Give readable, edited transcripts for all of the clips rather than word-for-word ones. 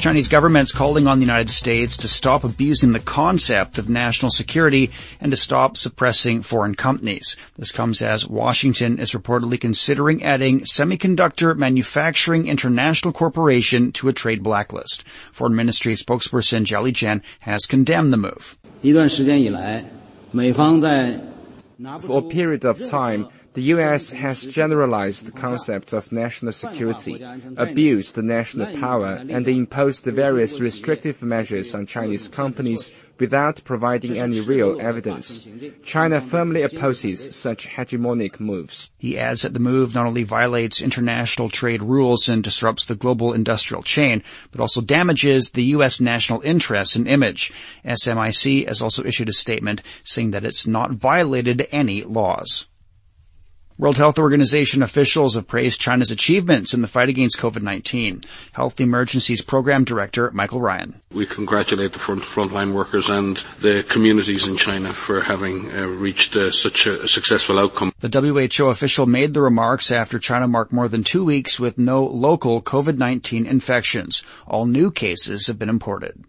Chinese government's calling on the United States to stop abusing the concept of national security and to stop suppressing foreign companies. This comes as Washington is reportedly considering adding Semiconductor Manufacturing International Corporation to a trade blacklist. Foreign Ministry spokesperson Zhao Lijian has condemned the move. For a period of time, the U.S. has generalized the concept of national security, abused the national power, and imposed various restrictive measures on Chinese companies without providing any real evidence. China firmly opposes such hegemonic moves. He adds that the move not only violates international trade rules and disrupts the global industrial chain, but also damages the U.S. national interest and image. SMIC has also issued a statement saying that it's not violated any laws. World Health Organization officials have praised China's achievements in the fight against COVID-19. Health Emergencies Program Director Michael Ryan. We congratulate the frontline workers and the communities in China for having reached such a successful outcome. The WHO official made the remarks after China marked more than 2 weeks with no local COVID-19 infections. All new cases have been imported.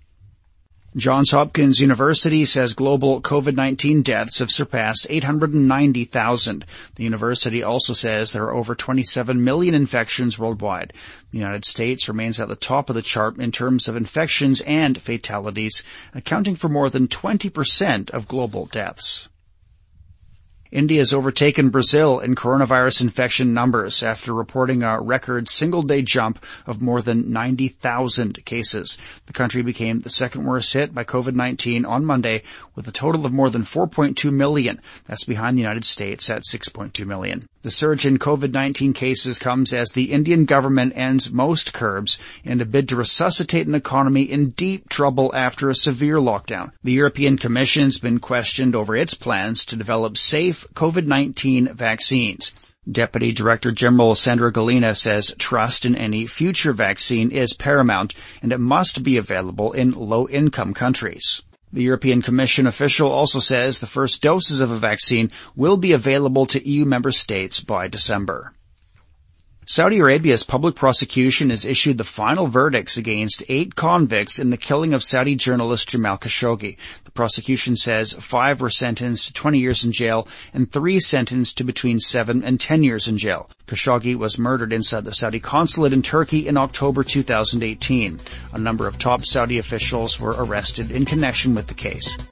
Johns Hopkins University says global COVID-19 deaths have surpassed 890,000. The university also says there are over 27 million infections worldwide. The United States remains at the top of the chart in terms of infections and fatalities, accounting for more than 20% of global deaths. India has overtaken Brazil in coronavirus infection numbers after reporting a record single-day jump of more than 90,000 cases. The country became the second worst hit by COVID-19 on Monday with a total of more than 4.2 million. That's behind the United States at 6.2 million. The surge in COVID-19 cases comes as the Indian government ends most curbs in a bid to resuscitate an economy in deep trouble after a severe lockdown. The European Commission's been questioned over its plans to develop safe COVID-19 vaccines. Deputy Director General Sandra Galina says trust in any future vaccine is paramount and it must be available in low-income countries. The European Commission official also says the first doses of a vaccine will be available to EU member states by December. Saudi Arabia's public prosecution has issued the final verdicts against 8 convicts in the killing of Saudi journalist Jamal Khashoggi. The prosecution says 5 were sentenced to 20 years in jail and 3 sentenced to between 7 and 10 years in jail. Khashoggi was murdered inside the Saudi consulate in Turkey in October 2018. A number of top Saudi officials were arrested in connection with the case.